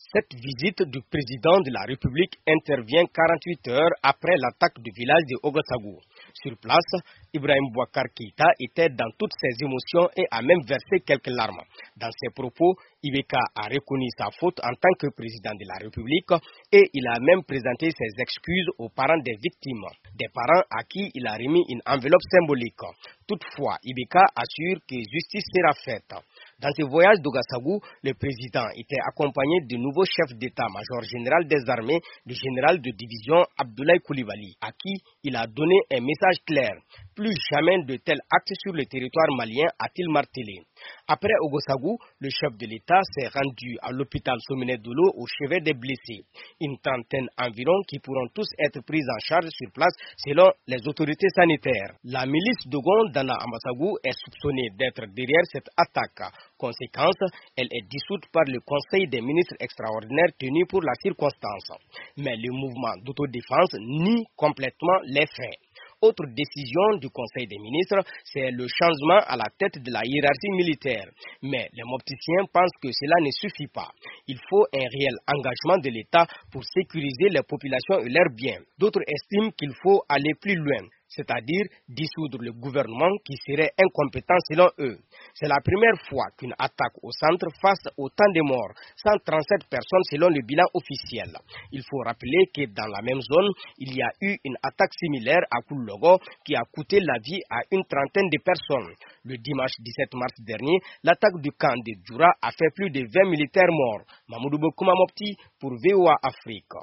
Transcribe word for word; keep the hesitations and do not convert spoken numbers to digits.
Cette visite du président de la République intervient quarante-huit heures après l'attaque du village de Ouagassogou. Sur place, Ibrahim Boubacar Keïta était dans toutes ses émotions et a même versé quelques larmes. Dans ses propos, I B K a reconnu sa faute en tant que président de la République et il a même présenté ses excuses aux parents des victimes, des parents à qui il a remis une enveloppe symbolique. Toutefois, I B K assure que justice sera faite. Dans ce voyage d'Ouagassogou, le président était accompagné du nouveau chef d'état-major général des armées, le général de division Abdoulaye Coulibaly, à qui il a donné un message clair. Plus jamais de tels actes sur le territoire malien, a-t-il martelé. Après Ouagassogou, le chef de l'État s'est rendu à l'hôpital Sommene Dolo au chevet des blessés. Une trentaine environ qui pourront tous être pris en charge sur place selon les autorités sanitaires. La milice Dogon d'Anna Amassagou est soupçonnée d'être derrière cette attaque. Conséquence, elle est dissoute par le Conseil des ministres extraordinaires tenu pour la circonstance. Mais le mouvement d'autodéfense nie complètement les faits. Autre décision du Conseil des ministres, c'est le changement à la tête de la hiérarchie militaire. Mais les mopticiens pensent que cela ne suffit pas. Il faut un réel engagement de l'État pour sécuriser les populations et leurs biens. D'autres estiment qu'il faut aller plus loin, c'est-à-dire dissoudre le gouvernement qui serait incompétent selon eux. C'est la première fois qu'une attaque au centre fasse autant de morts, cent trente-sept personnes selon le bilan officiel. Il faut rappeler que dans la même zone, il y a eu une attaque similaire à Koulogo qui a coûté la vie à une trentaine de personnes. Le dimanche dix-sept mars dernier, l'attaque du camp de Djoura a fait plus de vingt militaires morts. Mamoudou Bokouma Mopti pour V O A Afrique.